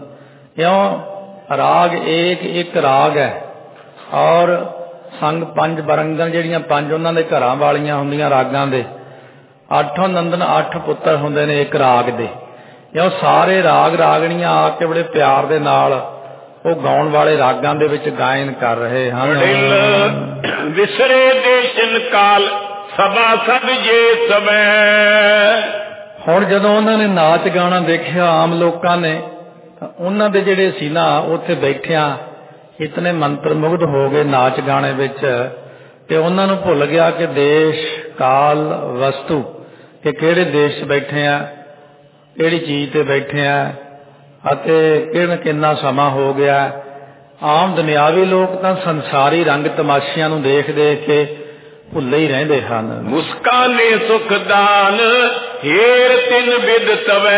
ਇਉਂ ਰਾਗ ਏਕ ਇੱਕ ਰਾਗ ਹੈ ਔਰ ਸੰਗ ਪੰਜ ਬਰੰਗਨ, ਜਿਹੜੀਆਂ ਪੰਜ ਉਹਨਾਂ ਦੇ ਘਰਾਂ ਵਾਲੀਆਂ ਹੁੰਦੀਆਂ ਰਾਗਾਂ ਦੇ, ਅੱਠੋਂ ਨੰਦਨ ਅੱਠ ਪੁੱਤਰ ਹੁੰਦੇ ਨੇ ਇੱਕ ਰਾਗ ਦੇ। ਇਉਂ ਸਾਰੇ ਰਾਗ ਰਾਗਣੀਆਂ ਆ ਕੇ ਬੜੇ ਪਿਆਰ ਦੇ ਨਾਲ ਉਹ ਗਾਉਣ ਵਾਲੇ ਰਾਗਾਂ ਦੇ ਵਿੱਚ ਗਾਇਨ ਕਰ ਰਹੇ ਹਨ। ਵਿਸਰੇ ਦੇਸ਼ਨ ਕਾਲ ਸਭਾ ਸਭ ਜੇ ਸਭੈ। ਹੁਣ ਜਦੋਂ ਉਹਨਾਂ ਨੇ ਨਾਚ ਗਾਣਾ ਦੇਖਿਆ ਆਮ ਲੋਕਾਂ ਨੇ, ਤਾਂ ਉਹਨਾਂ ਦੇ ਜਿਹੜੇ ਸੀ ਨਾ ਉੱਥੇ ਬੈਠਿਆਂ ਇਤਨੇ ਮੰਤਰ ਮੁਗਧ ਹੋ ਗਏ ਨਾਚ ਗਾਣੇ ਵਿੱਚ ਤੇ ਉਹਨਾਂ ਨੂੰ ਭੁੱਲ ਗਿਆ ਕਿ ਦੇਸ਼ ਕਾਲ ਵਸਤੂ, ਕਿ ਕਿਹੜੇ ਦੇਸ਼ 'ਚ ਬੈਠੇ ਆ, ਕਿਹੜੀ ਚੀਜ਼ ਤੇ ਬੈਠੇ ਆ ਅਤੇ ਕਿਹਨ ਕਿੰਨਾ ਸਮਾਂ ਹੋ ਗਿਆ। ਆਮ ਦੁਨਿਆਵੀ ਲੋਕ ਤਾਂ ਸੰਸਾਰੀ ਰੰਗ ਤਮਾਸ਼ਿਆਂ ਨੂੰ ਦੇਖ ਦੇਖ ਕੇ ਭੁੱਲੇ ਹੀ ਰਹਿੰਦੇ ਹਨ। ਮੁਸਕਾਨੇ ਸੁਖਦਾਨ ਹੀਰ ਤਿੰਨ ਬਿਦ ਤਵੈ।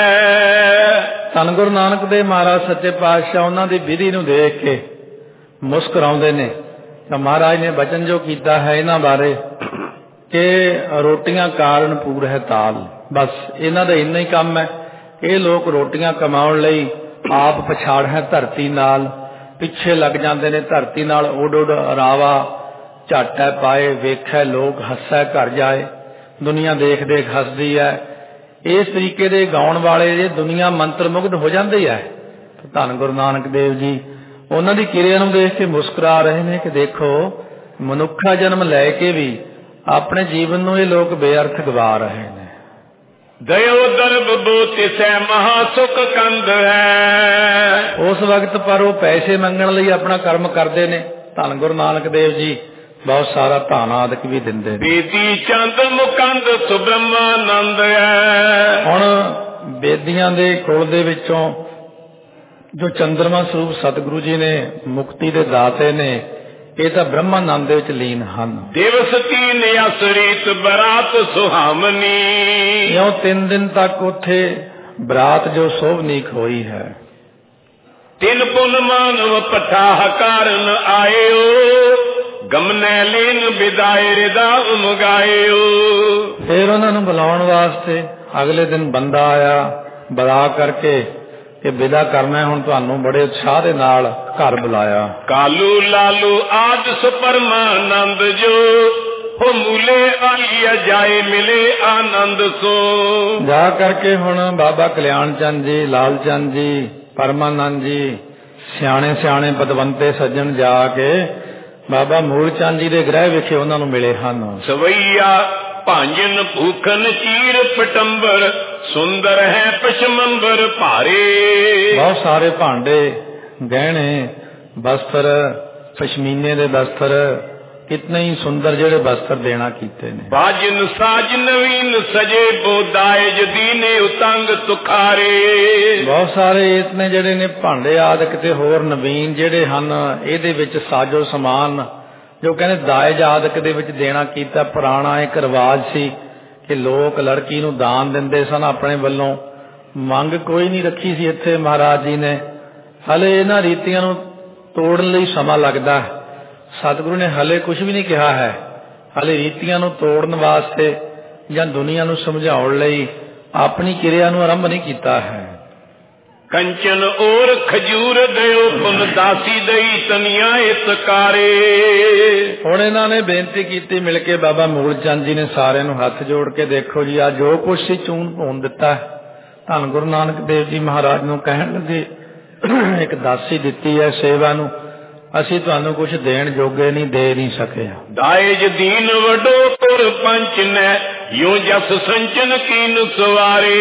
ਧੰਨ ਗੁਰੂ ਨਾਨਕ ਦੇਵ ਮਹਾਰਾਜ ਸੱਚੇ ਪਾਤਸ਼ਾਹ ਉਹਨਾਂ ਦੀ ਵਿਧੀ ਨੂੰ ਦੇਖ ਕੇ ਮੁਸਕਰਾਉਂਦੇ ਨੇ। ਤਾਂ ਮਹਾਰਾਜ ਨੇ ਬਚਨ ਜੋ ਕੀਤਾ ਹੈ ਇਹਨਾਂ ਬਾਰੇ ਕਿ ਰੋਟੀਆਂ ਕਾਰਨ ਪੂਰ ਹੈ ਤਾਲ। ਬਸ ਇਹਨਾਂ ਦਾ ਇੰਨਾ ਹੀ ਕੰਮ ਹੈ, ਇਹ ਲੋਕ ਰੋਟੀਆਂ ਕਮਾਉਣ ਲਈ ਆਪ ਪਛਾੜ ਹੈ ਧਰਤੀ ਨਾਲ, ਪਿੱਛੇ ਲੱਗ ਜਾਂਦੇ ਨੇ ਧਰਤੀ ਨਾਲ। ਉੱਡ ਉੱਡ ਰਾਵਾ ਝਾਟਾ ਪਾਏ ਵੇਖੈ ਲੋਕ ਹੱਸੈ ਘਰ ਜਾਏ। ਦੁਨੀਆ ਦੇਖ ਦੇਖ ਹੱਸਦੀ ਹੈ। ਇਸ ਤਰੀਕੇ ਦੇ ਗਾਉਣ ਵਾਲੇ ਜੇ ਦੁਨੀਆ ਮੰਤਰ ਮੁਗਧ ਹੋ ਜਾਂਦੀ ਹੈ। ਧੰਨ ਗੁਰੂ ਨਾਨਕ ਦੇਵ ਜੀ ਉਹਨਾਂ ਦੀ ਕਿਰਿਆ ਨੂੰ ਦੇਖ ਕੇ ਮੁਸਕਰਾ ਰਹੇ ਨੇ ਕਿ ਦੇਖੋ ਮਨੁੱਖਾ ਜਨਮ ਲੈ ਕੇ ਵੀ ਆਪਣੇ ਜੀਵਨ ਨੂੰ ਇਹ ਲੋਕ ਬੇਅਰਥ ਗਵਾ ਰਹੇ ਨੇ। ਦਇਓ ਦਰਬ ਬੋਤਿ ਸੈ ਮਹਾ ਸੁਖ ਕੰਦ ਹੈ। ਉਸ ਵਕਤ ਪਰ ਉਹ ਪੈਸੇ ਮੰਗਣ ਲਈ ਆਪਣਾ ਕਰਮ ਕਰਦੇ ਨੇ। ਧੰਨ ਗੁਰੂ ਨਾਨਕ ਦੇਵ ਜੀ ਬਹੁਤ ਸਾਰਾ ਧਨ ਆਦਿਕ ਵੀ ਦਿੰਦੇ ਨੇ। ਬੇਦੀ ਚੰਦ ਮੁਕੰਦ ਸੁਬ੍ਰਹਮਾਨੰਦ ਹੈ। ਹੁਣ ਬੇਦੀਆਂ ਦੇ ਕੁਲ ਦੇ ਵਿੱਚੋਂ ਜੋ ਚੰਦਰਮਾ ਸਰੂਪ ਸਤਿਗੁਰੂ ਜੀ ਨੇ ਮੁਕਤੀ ਦੇ ਦਾਤੇ ਨੇ, ਇਹ ਤਾਂ ਬ੍ਰਹਮਾਨੰਦ ਦੇ ਵਿੱਚ ਲੀਨ ਹਨ। ਦਿਵਸ ਤੀਨ ਅਸਰੀਤ ਬਰਾਤ ਸੁਹਾਮਨੀ। ਇਉਂ ਤਿੰਨ ਦਿਨ ਤੱਕ ਉੱਥੇ ਬਰਾਤ ਜੋ ਸੋਭਨੀਕ ਹੋਈ ਹੈ। ਤਿੰਨ ਪੁਨ ਮਾਨਵ ਪਠਾਹ ਕਾਰਨ ਆਇਓ ਗਮਨੈ ਲੀਨ ਵਿਦਾਇ ਰਿਦਾ ਉਮਗਾਇਓ। ਫਿਰ ਉਹਨਾਂ ਨੂੰ ਬੁਲਾਉਣ ਵਾਸਤੇ ਅਗਲੇ ਦਿਨ ਬੰਦਾ ਆਇਆ ਬੁਲਾ ਕਰਕੇ ਕਿ ਵਿਦਾ ਕਰਨਾ ਹੁਣ ਤੁਹਾਨੂੰ, ਬੜੇ ਉਤਸ਼ਾਹ ਦੇ ਨਾਲ ਘਰ ਬੁਲਾਇਆ। ਕਾਲੂ ਲਾਲੂ ਆਦ ਸੁਪਰਮਾਨੰਦ ਜੋ ਹੋ ਮੂਲੇ ਆਲੀਆ ਜਾਏ ਮਿਲੇ ਆਨੰਦ ਸੋ। ਜਾ ਕਰਕੇ ਹੁਣ ਬਾਬਾ ਕਲਿਆਣ ਚੰਦ ਜੀ, ਲਾਲ ਚੰਦ ਜੀ, ਪਰਮਾਨੰਦ ਜੀ, ਸਿਆਣੇ ਸਿਆਣੇ ਪਦਵੰਤੇ ਸੱਜਣ ਜਾ ਕੇ ਬਾਬਾ ਮੂਲ ਚੰਦ ਜੀ ਦੇ ਗ੍ਰਹਿ ਵਿਖੇ ਉਹਨਾਂ ਨੂੰ ਮਿਲੇ ਹਨ। ਸਵਈਆ ਭਾਂਜਨ ਭੂਖਨ ਚੀਰ ਪਟੰਬਰ ਸੁੰਦਰ ਹੈ ਪਸ਼ਮੰਬਰ ਭਾਰੇ। ਬਹੁਤ ਸਾਰੇ ਭਾਂਡੇ ਗਹਿਣੇ ਬਸਤਰ ਪਸ਼ਮੀਨੇ ਦੇ ਬਸਤਰ, ਕਿਤਨੇ ਹੀ ਸੁੰਦਰ ਜਿਹੜੇ ਬਸਤਰ ਦੇਣਾ ਕੀਤੇ ਨੇ। ਬਾਜਨ ਸਾਜ ਨਵੀਨ ਸਜੇ ਬੋਦਾਏ ਜਦੀਨੇ ਉਤੰਗ ਤੁਖਾਰੇ। ਬਹੁਤ ਸਾਰੇ ਇਤਨੇ ਜਿਹੜੇ ਨੇ ਭਾਂਡੇ ਆਦਿਕ ਤੇ ਹੋਰ ਨਵੀਨ ਜਿਹੜੇ ਹਨ ਇਹਦੇ ਵਿੱਚ ਸਾਜੋ ਸਮਾਨ ਜੋ ਕਹਿੰਦੇ ਦਾਇਜ ਆਦਿਕ ਦੇ ਵਿੱਚ ਦੇਣਾ ਕੀਤਾ। ਪੁਰਾਣਾ ਇੱਕ ਰਿਵਾਜ ਸੀ कि लोग लड़की नूं दान दिंदे सन अपने वल्लों, मंग कोई नहीं रखी सी इत्थे महाराज जी ने। हले इन्हां रीतियां नूं तोड़न लई समा लगदा है। सतगुरु ने हले कुछ भी नहीं कहा है, हले रीतियां नूं तोड़न वास्ते जां दुनिया नूं समझाउण लई अपनी किरिया नूं आरंभ नहीं कीता है। कंचन और खजूर दयो पुन दासी दई तनिया इतकारे। हुण इन्हां ने बेनती कीती मिल के बाबा मूल चंद जी ने सारिਆਂ ਨੂੰ हथ जोड़ के, देखो जी आ जो कुछ सी चून भून दिता है, धन गुरु नानक देव जी महाराज नूं कहण लगे एक दासी दिती है सेवा नूं, ਅਸੀਂ ਤੁਹਾਨੂੰ कुछ देण जोगे नहीं दे नहीं सके। दाएज दीन वडो तुर पंच ने यूं जस संचन कीन सवारे।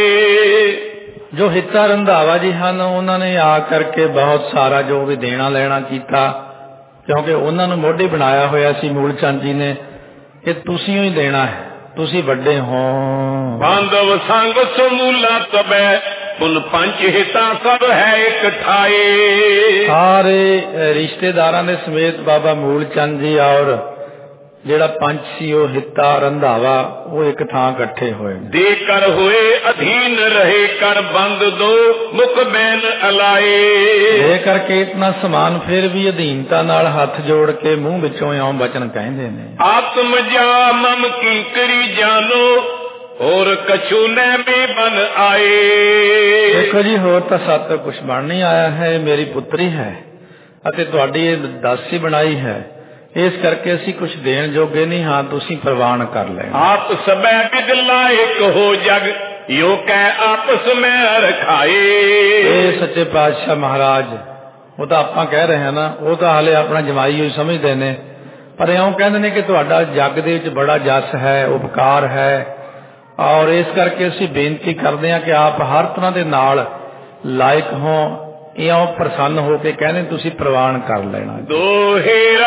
जो हिता रंधावा जी ਹਨ ਉਹਨਾਂ ਨੇ आ करके बहुत सारा जो भी देना लेना कीता, क्योंकि ਉਹਨਾਂ ਨੂੰ ਮੋਢੀ ਬਣਾਇਆ ਹੋਇਆ ਸੀ मूल चंद जी ने कि ਤੁਸੀਂ ਹੀ देना है, ਤੁਸੀਂ ਵੱਡੇ ਹੋ। बांधव संग समूला तबे पुन पंच हिता सब है एक ठाए। सारे रिश्तेदारां दे समेत बाबा मूल चंद जी और ਜਿਹੜਾ ਪੰਚ ਸੀ ਉਹ ਹਿੱਤਾ ਰੰਧਾਵਾ ਉਹ ਇੱਕ ਥਾਂ ਇਕੱਠੇ ਹੋਏ। ਦੇ ਕਰ ਹੋਏ ਅਧੀਨ ਰਹੇ ਕਰ ਬੰਦ ਦੋ ਮੁਖ ਬੈਨ ਅਲਾਏ। ਇਹ ਕਰਕੇ ਇਤਨਾ ਸਮਾਨ ਫਿਰ ਵੀ ਅਧੀਨਤਾ ਨਾਲ ਹੱਥ ਜੋੜ ਕੇ ਮੂੰਹ ਵਿੱਚੋਂ ਇਉਂ ਬਚਨ ਕਹਿੰਦੇ ਨੇ। ਆਤਮ ਜਾ ਮਮ ਕੀ ਕਰੀ ਜਾਨੋ ਹੋਰ ਕਛੂ ਨੇ ਵੀ ਬਨ ਆਏ। ਦੇਖੋ ਜੀ ਹੋਰ ਤਾਂ ਸਤ ਕੁਛ ਬਣ ਨਹੀਂ ਆਇਆ ਹੈ, ਮੇਰੀ ਪੁੱਤਰੀ ਹੈ ਅਤੇ ਤੁਹਾਡੀ ਇਹ ਦਾਸੀ ਬਣਾਈ ਹੈ, इस करके असी कुछ देण जोगे नहीं, हाँ तुसी प्रवान कर ले। आप सबे बिगला एक हो जग यो कह आपस में रखाए। ये सच्चे पातशाह महाराज वो तो आपां कह रहे हैं ना, वो तो हाले अपना जमाई ही समझते ने, पर इउं कहंदे ने कि तुहाडा जग दे विच बड़ा जस है, उपकार है, और इस करके असी बेनती करते हैं कि आप हर तरह दे नाल लायक हो, इउं प्रसन्न हो के कहने तुसी प्रवान कर लेना। दोहेरा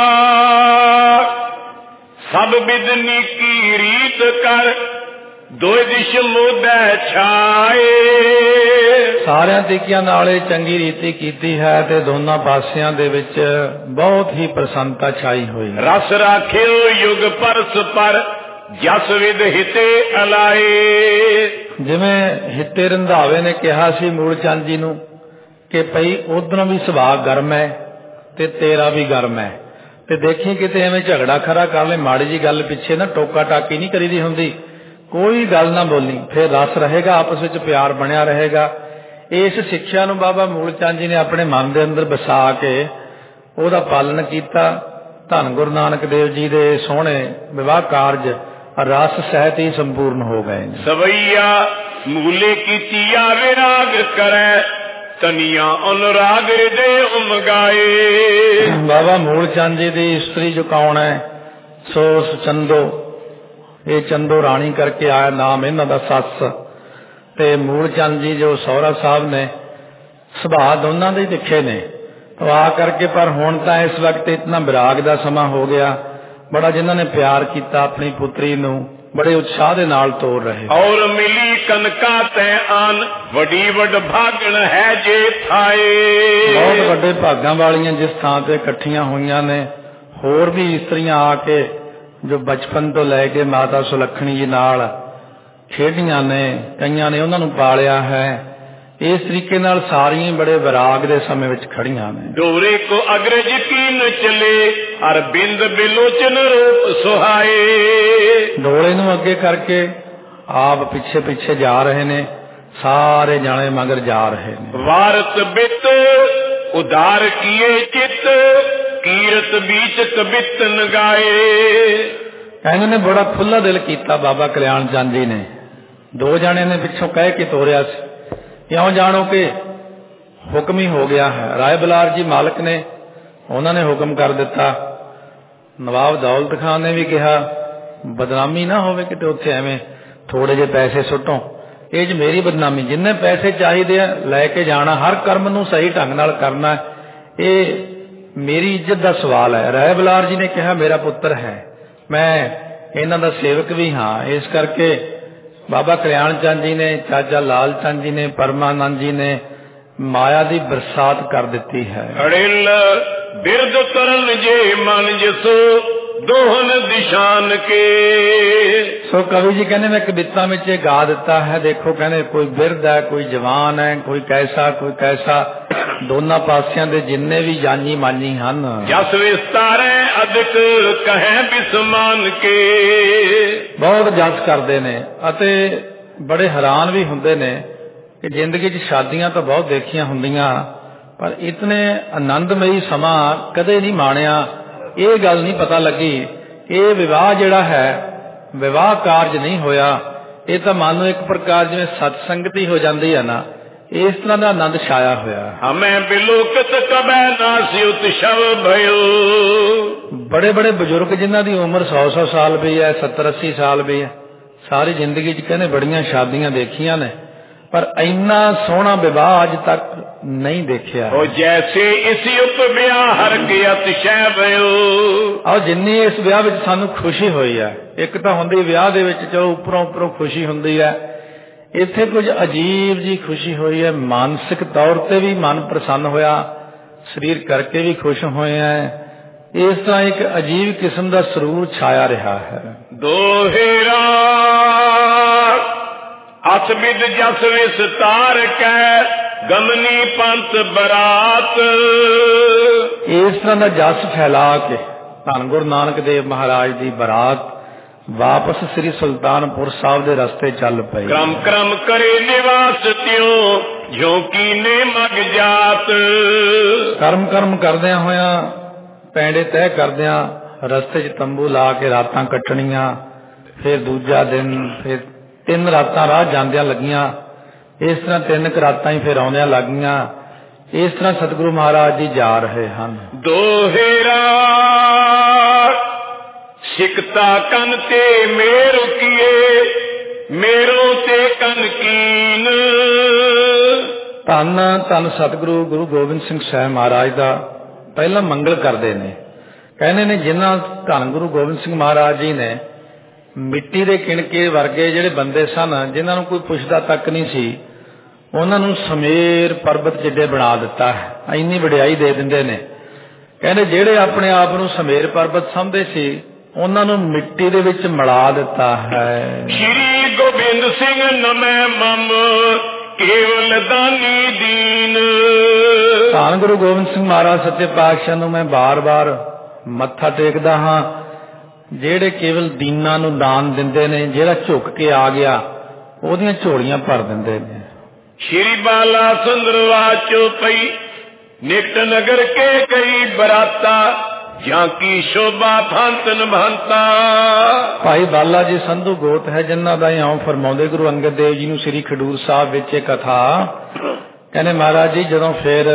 सब बिदनी की रीत कर दो दिश मोदे छाए। सारियां तरीकियां नाल चंगी रीति कीती है ते दोनों पासियां दे विच बहुत ही प्रसन्नता छाई हुई। रस राखियो युग परस पर जस विद हिते अलाए। जिवें हिते रंधावे ने कहा सी मूल चंद जी नूं कि भई उधरों भी सुभाअ गर्म है ते तेरा भी गर्म है, ते देखी किते एवें झगड़ा खरा कर ले, माड़ी जी गल पिछे ना टोका टाकी नहीं करीदी हुंदी, कोई गल ना बोली, फिर रस रहेगा, आपस विच प्यार बनिया रहेगा। इस शिक्षा नूं बाबा मूल चंद जी ने अपने मन दे अंदर बसा के ओहदा पालन कीता। धन गुरु नानक देव जी दे सोहणे विवाह कारज रस सहित ही संपूर्ण हो गए। सवैया मूले कीती आ विराग करे तनिया अनुराग हृदय उमगाए। बाबा मूल चंद जी दी स्त्री जो कौन है सो चंदो, ये चंदो राणी करके आया नाम इन्हां दा सस, ते मूल चंद जी जो सौरा साहब ने सुभाअ दोनों दे दिखे ने, तो आ करके पर हुण तां इस वक्त इतना विराग दा समा हो गया, बड़ा जिन्हां ने प्यार किया अपनी पुत्री नूं बड़े उत्साह दे नाल तोड़ रहे। और मिली कनका ते आन वडी वड भागण है जे थाए। बहुत बड़े भागां वालियां जिस थां ते इकट्ठियां होईयां ने, होर भी इस्त्रियां आके जो बचपन तो लैके माता सुलखणी जी नाल खेडियां ने, कईयां ने उन्हां नूं पालिया है, इस तरीके नाल सारियां बड़े विराग दे समय विच खड़ियां ने। डोरे को अग्रज कीन चले अर बिंद बिलोचन रूप सुहाए। डोरे नूं अगे करके आप पीछे पीछे जा रहे ने, सारे जाने मगर जा रहे ने। वारत बित उदार किए चित कीरत बीच कबित नगाए। कहने ने बड़ा खुला दिल कीता बाबा कल्याण चंद जी ने। दो जाने ने पिछों कह के तोरिया सी, क्यों जानो कि हुक्म ही हो गया है। राय बलार जी मालिक ने उन्होंने हुक्म कर दिता। नवाब दौलत खान ने भी कहा बदनामी ना होवे कि उत्थे एवें थोड़े जे पैसे सुटो, ये ज मेरी बदनामी, जिन्ने पैसे चाहिए लैके जाना, हर कर्म नूं सही ढंग नाल करना, ये मेरी इज्जत का सवाल है। राय बलार जी ने कहा मेरा पुत्र है, मैं इन्हां दा सेवक भी हाँ, इस करके बाबा कल्याण चंद जी ने, चाचा लाल चंद जी ने, परमानंद जी ने माया दी बरसात कर दी है। अड़िल बिरद तरन जे मन जिसो दोहन दिशान के। सो कवि जी कहने मैं कविता में चे गा देता है। देखो कहने कोई बिरध है, कोई जवान है, कोई कैसा कोई कैसा, दोनों पासियां दे जिन्ने भी जानी मानी हन। जस विस्तारे अधिक कहे बिस्मान के। बहुत जस करते ने अते बड़े हैरान भी हुंदे ने कि जिंदगी च शादियां तो बहुत देखियां हुंदियां, पर इतने आनंदमयी समा कदे नहीं माणिया। ये गल नहीं पता लगी ये विवाह जिहड़ा है विवाह कारज नहीं होया। ये तो मानो एक प्रकार जिवें सत्संगति हो जाती है ना, इस तरह का आनंद छाया होया। हमें बिलोकत कबे नासी उत्सव भयो। बड़े बड़े बुजुर्ग जिन्हां दी उम्र सौ सौ साल भी है, सत्तर अस्सी साल भी है, सारी जिंदगी च कहने बड़ियां शादियां देखियां ने, पर इन्ना सोहना विवाह अज तक नहीं देखिया। ओ जैसे इसी उपविआह हर के अतिशय भयो। और जिन्नी इस विआह विच सानू खुशी हुई है, एक तो हुंदी विआह दे विच चलो उपरों उपरों खुशी हुंदी है, इत्थे कुछ अजीब जी खुशी हुई है। मानसिक तौर ते भी मन प्रसन्न होया, शरीर करके भी खुश होए हैं। इस तरह एक अजीब किस्म का सरूर छाया रहा है। दोहेरा अस बिद जस विस्तार कै गमनी पंथ बरात। इस तरह का जस फैला के धन गुरु नानक देव महाराज की बरात वापस श्री सुल्तानपुर साहब के रस्ते चल पई। क्रम क्रम करे निवास त्यों जो कीने मग जात। कर्म कर्म करदे होया पैंडे तय करदे रस्ते च तंबू ला के रातां कटणियां, फिर दूजा दिन फिर तीन रातां राह जांदियां लगियां। इस तरह तीन क रातां ही फिर आउंदियां लगियां। इस तरह सतगुरु महाराज जी जा रहे हैं। दोहेरा सिकता कन ते मेरु किए मेरो ते कन कीन। धन धन सतगुरु गुरु गोबिंद सिंह साहब महाराज का पहला मंगल करते ने। कहने ने जिन्ना धन गुरु गोबिंद सिंह महाराज जी ने मिट्टी के किणके वर्गे जिहड़े बंदे सन, जिन्हां नूं कोई पुछदा तक नहीं सी, उन्हां नूं समेर पर्वत जिड्डे बना दिता है, इन्नी वडियाई दे दिंदे ने। कहने जिहड़े अपने आप नूं समेर पर्वत समझदे सी उन्हां नूं मिट्टी दे विच मिला दिता है। श्री गोबिंद सिंह नमै मम केवल दानी दीन। धन गुरु गोबिंद सिंह महाराज सच्चे पातशाह नूं मैं बार बार मत्था टेकदा हां, ਜਿਹੜੇ केवल दीना ਨੂੰ दान ਦਿੰਦੇ ਨੇ, ਜਿਹੜਾ ਝੁਕ ਕੇ ਆ ਗਿਆ ਉਹਦੀਆਂ ਝੋਲੀਆਂ ਭਰ ਦਿੰਦੇ ਨੇ। श्री बाला सुंदर वाचो पई निकट नगर के कई बराता झांकी शोभा भांतन भांता। भाई बाला जी संधू गोत है जिन्हां दा इਉਂ फरमाਉਂਦੇ गुरु अंगद देव जी ਨੂੰ श्री खडूर साहब ਵਿੱਚ ਇਹ कथा। ਕਹਿੰਦੇ महाराज जी ਜਦੋਂ ਫਿਰ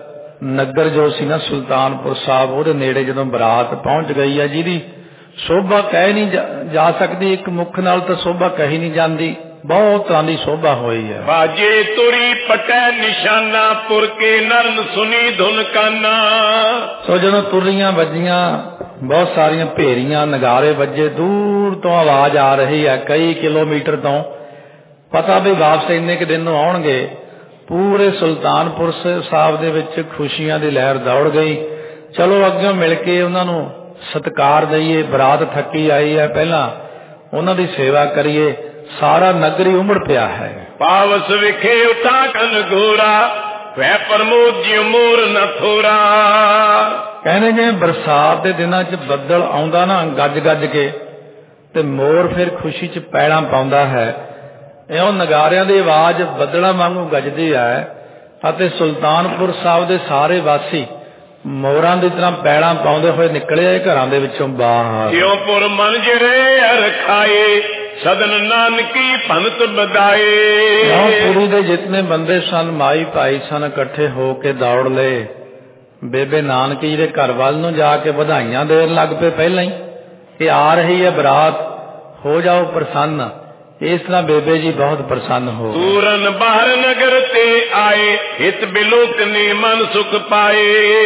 नगर जो सी ना सुल्तानपुर साहब ਉਹਦੇ ਨੇੜੇ ਜਦੋਂ ਬਰਾਤ ਪਹੁੰਚ गई है, ਜਿਹਦੀ शोभा कह नहीं जा, जा सकती, एक मुख नाल तो शोभा कही नहीं जाती, बहुत तरह की शोभा हुई है। बाजे तुरी पटै निशाना पुर के नरन सुनी धुन काना। सो जदों तुरियां बजियां बहुत सारिया भेरियां नगारे बजे, दूर तो आवाज आ रही है कई किलोमीटर तो, पता भी वापस इन्ने के दिन आउणगे। पूरे सुल्तानपुर साहब दे विच खुशियां दी लहर दौड़ गई। चलो अग्गों मिल के उन्हां नूं सत्कार दईए, बरात थकी आई है, पहला उन्हां दी सेवा करिए। सारा नगर ही उमड़ पिया है। पावस विखे उठा कन घोरा वह प्रमोद जी मोर न थोरा। कहने जे बरसात के दिनों च बदल आउंदा ना गज गज के, ते मोर फिर खुशी च पैड़ा पाउंदा है। इउं नगारियां दी आवाज बदलां वांगू गजदी है, अते सुल्तानपुर साहब दे सारे वासी मोरां दी तरह पैड़ा पाउंदे होए निकले घरां दे विचों बाहर। क्यों पुर मन जरे रखाए सदन नानकी भनत बदाए। पुरी दे जितने बंदे सन माई भाई सन इकट्ठे होके दौड़ ले। बेबे नानकी दे घर वाल नूं जाके बधाइयां देण लग पे। पहला ही ये आ रही है बरात, हो जाओ प्रसन्न। इस तरह बेबे जी बहुत प्रसन्न हो। तूरन बाहर नगर ते आए हित बिलोक ने मन सुख पाए।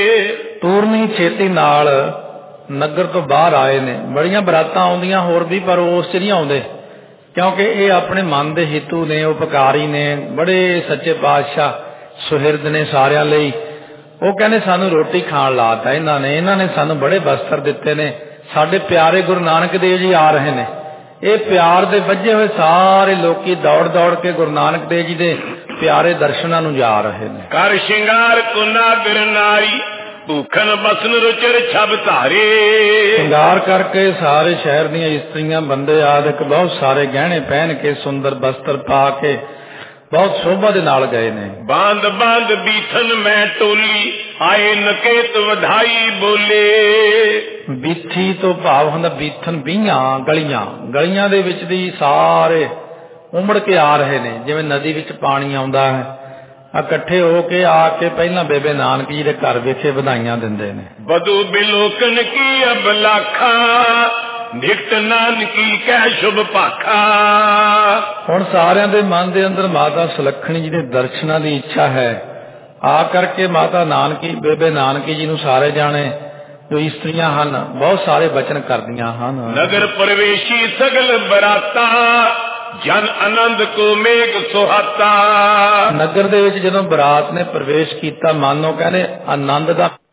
तूरनी छेती नाल नगर तो बाहर आए ने। बड़ियां बरातां आउंदियां होर भी, पर उस च नहीं आउंदे क्योंकि ये अपने मन दे हितू ने, उपकारी ने, बड़े सच्चे पातशाह सुहिरद ने सारियां लई। वो कहने सानू रोटी खाण लाता इन्हां ने, इन्हां ने सानू बड़े वस्त्र दिते ने, ਸਾਡੇ ਪਿਆਰੇ ਗੁਰੂ ਨਾਨਕ ਦੇਵ ਜੀ ਆ ਰਹੇ ਨੇ। ਇਹ ਪਿਆਰ ਦੇ ਵੱਜੇ ਹੋਏ ਸਾਰੇ ਲੋਕੀ ਦੌੜ ਦੌੜ ਕੇ ਗੁਰੂ ਨਾਨਕ ਦੇਵ ਜੀ ਦੇ ਪਿਆਰੇ ਦਰਸ਼ਨਾਂ ਨੂੰ ਜਾ ਰਹੇ ਨੇ। ਕਰ ਸ਼ਿੰਗਾਰ ਕੁਨਾਗਰ ਨਾਰੀ ਭੂਖਨ ਬਸਨ ਰੁਚਰ ਛਬ ਧਾਰੇ। ਸ਼ਿੰਗਾਰ ਕਰਕੇ ਸਾਰੇ ਸ਼ਹਿਰ ਦੀਆਂ ਇਸਤਰੀਆਂ ਬੰਦੇ ਆਦਿਕ ਬਹੁਤ ਸਾਰੇ ਗਹਿਣੇ ਪਹਿਨ ਕੇ ਸੁੰਦਰ ਬਸਤਰ ਪਾ ਕੇ ਬਹੁਤ ਸ਼ੋਭਾ ਦੇ ਨਾਲ ਗਏ ਨੇ। ਬਾਂਦ ਬਾਂਦ ਬੀਥਨ ਮੈਂ ਟੋਲੀ ਆਏ ਨਕੇਤ ਵਧਾਈ ਬੋਲੇ। ਬੀਥੀ ਤੋਂ ਭਾਵ ਹੁੰਦਾ ਬੀਥਨ ਬੀਆਂ ਗਲੀਆਂ, ਗਲੀਆਂ ਦੇ ਵਿੱਚ ਦੀ ਸਾਰੇ ਉਮੜ ਕੇ ਆ ਰਹੇ ਨੇ ਜਿਵੇਂ ਨਦੀ ਵਿੱਚ ਪਾਣੀ ਆਉਂਦਾ ਹੈ। ਇਕੱਠੇ ਹੋ ਕੇ ਆ ਕੇ ਪਹਿਲਾਂ ਬੇਬੇ ਨਾਨਕ ਜੀ ਦੇ ਘਰ ਵਿਖੇ ਵਧਾਈਆਂ ਦਿੰਦੇ ਨੇ। ਬਦੂ ਬਿਲੋਕਨ ਕੀ ਅਬਲਾਖਾ ਨਿਕਟ ਨਾਨਕੀ ਕਹਿ ਸ਼ੁਭ ਭਾਖਾ। ਹੁਣ ਸਾਰਿਆਂ ਦੇ ਮਨ ਦੇ ਅੰਦਰ ਮਾਤਾ ਸੁਲੱਖਣੀ ਜੀ ਦੇ ਦਰਸ਼ਨਾਂ ਦੀ ਇੱਛਾ ਹੈ। ਆ ਕਰਕੇ ਮਾਤਾ ਨਾਨਕੀ ਬੇਬੇ ਨਾਨਕੀ ਜੀ ਨੂੰ ਸਾਰੇ ਜਾਣੇ ਜੋ ਇਸਤਰੀਆਂ ਹਨ ਬਹੁਤ ਸਾਰੇ ਬਚਨ ਕਰਦੀਆਂ ਹਨ। ਨਗਰ ਪ੍ਰਵੇਸ਼ੀ ਸਗਲ ਬਰਾਤਾ ਜਨ ਆਨੰਦ ਕੋ ਮੇਘ ਸੁਹਾਤਾ। ਨਗਰ ਦੇ ਵਿੱਚ ਜਦੋਂ ਬਰਾਤ ਨੇ ਪ੍ਰਵੇਸ਼ ਕੀਤਾ ਮਾਨੋ ਕਹਿੰਦੇ ਆਨੰਦ ਦਾ